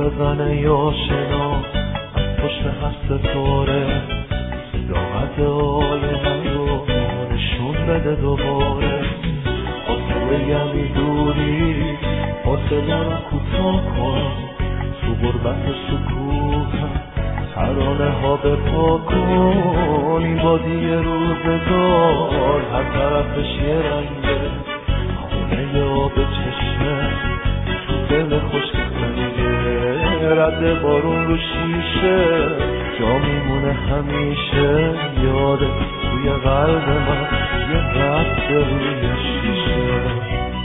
بزنه یا شنا از پشت هست توره داغت آینه رو نشون بده دوباره آسوه یمی دوری فاصله رو کوتاه کن تو غربت سکوتم ترانه ها به پا کن این وادی روزگار هر طرفش یه رنگه خونه آب چشمه تو دل خشک سنگه رد بارون رو شیشه جا میمونه همیشه یاده توی قلب من یه رد روی شیشه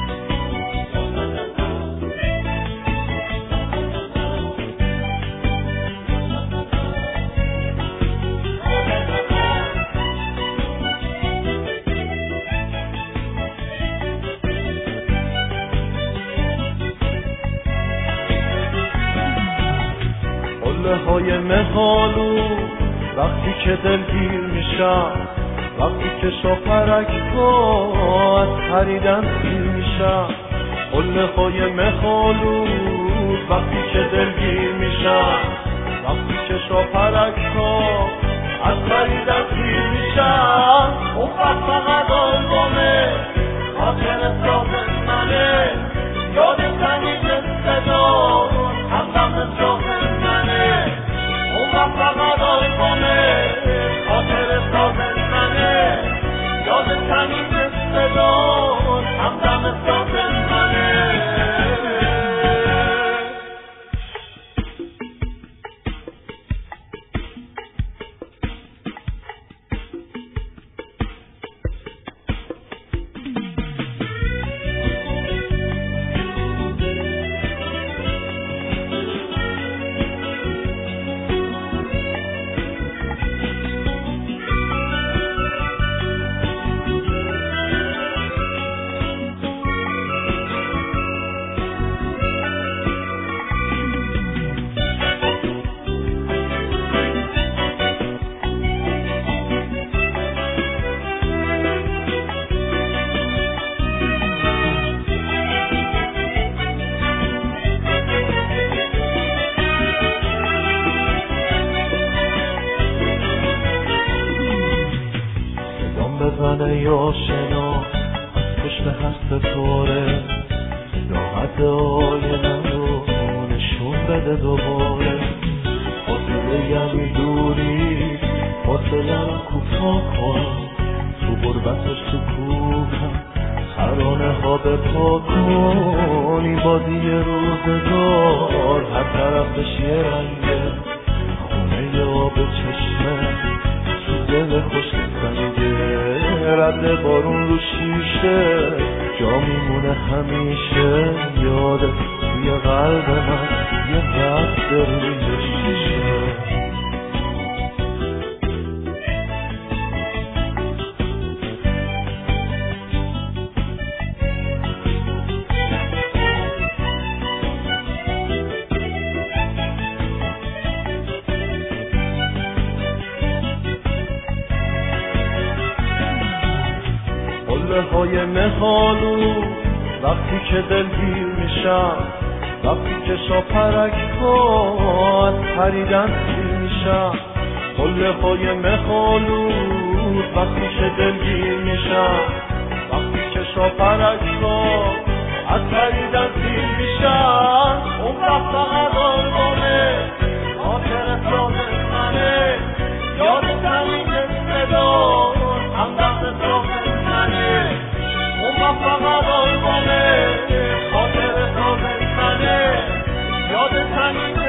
های مهالو وقتی که دلگیر میشم وقتی که شاپرک ها از خریدن سیر میشم قله های مهالو وقتی که دلگیر میشم وقتی که شاپرک ها از خریدن سیر میشم اون وقت فقط آلبومه خاطر ساخت منه یاد تنید صدا همدم ساخت فقط آلبومه خاطر ساخت منه یاد تنید صدا همدم ساخت منه بزنه یا شنا از پشت هست توره راحت آینه رو نشون بده دوباره فاصله یمی دوری فاصله رو کوتاه کن تو غربت سکوتم ترانه ها به پا کن این بازی روزگار هر طرفش یه رنگه خونه آب چشمه تو دل خشک سنگه رد بارون رو شیشه جا میمونه همیشه یاده توی قلب من یه رد روی شیشه های مهالو وقتی که دلگیر میشم وقتی که شاپرک ها از خریدن سیر میشم قله های مهالو وقتی که دلگیر میشم وقتی که شاپرک ها از خریدن سیر میشم اون وقت فقط آلبومه خاطر ساخت منه یاد تنید صدا همدم ساخت منه اون فقط آلبومه خاطر ساخت منه یاد تنید